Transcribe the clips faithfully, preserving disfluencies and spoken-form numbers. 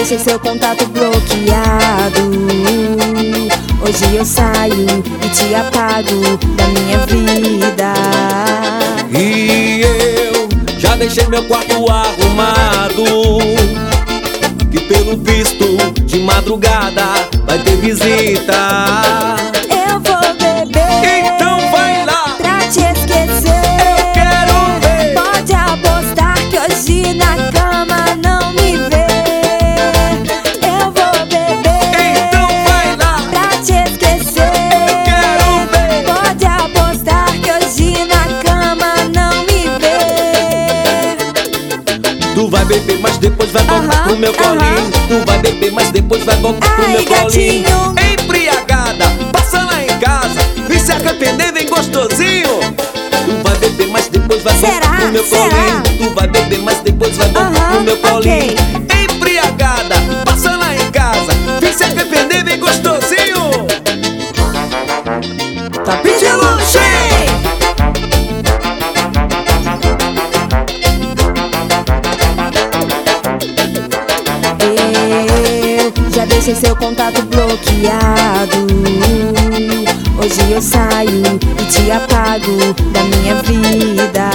deixei seu contato bloqueado. Hoje eu saio e te apago da minha vida. E eu já deixei meu quarto arrumado, que pelo visto de madrugada vai ter visita. Eu vou beber, então vai lá pra te esquecer. Eu quero ver. Pode apostar que hoje na cama não me vê. Eu vou beber, então vai lá pra te esquecer. Eu quero ver. Pode apostar que hoje na cama não me vê. Tu vai beber, mas depois vai voltar Aham, pro meu aham. colinho. Tu vai beber, mas depois vai voltar pro Ai, meu colinho. gatinho. Embriagada, passa lá em casa e se arrepender bem gostosinho. Tu vai beber, mas depois vai Será? voltar pro meu Será? colinho. Tu vai beber, mas depois vai voltar Aham, pro meu colinho. ok. Embriagada, passa lá em casa e se arrepender bem gostosinho. Tá pedindo cheio. Eu já deixei seu contato bloqueado. Hoje eu saio e te apago da minha vida.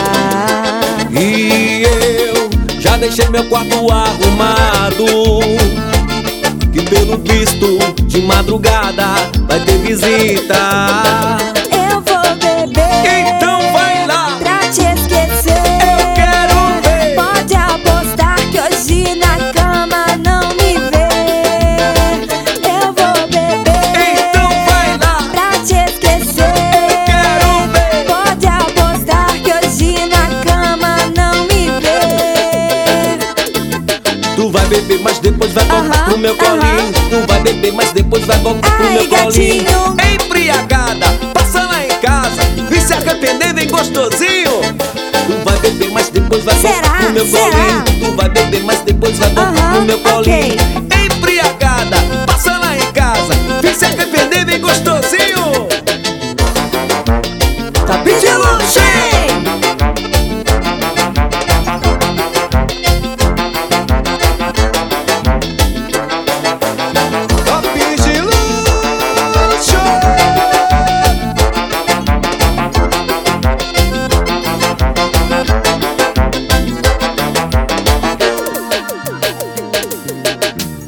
E eu já deixei meu quarto arrumado, que pelo visto de madrugada vai ter visita. Eu vou beber, Então vai lá pra te esquecer. Eu quero ver. Pode apostar que hoje na cama não me vê. Eu vou beber, Então vai lá pra te esquecer. Eu quero ver. Pode apostar que hoje na cama não me vê. Tu vai beber, mas depois vai voltar Aham, pro meu colinho. aham. Tu vai beber, mas depois vai voltar pro Ai, meu colinho. gatinho. Embriagada, passa lá em casa e se arrepender bem gostosinho. Tu vai beber, mas depois vai Será? voltar pro meu Será? colinho. Tu vai beber, mas depois vai voltar Aham, pro meu colinho. ok.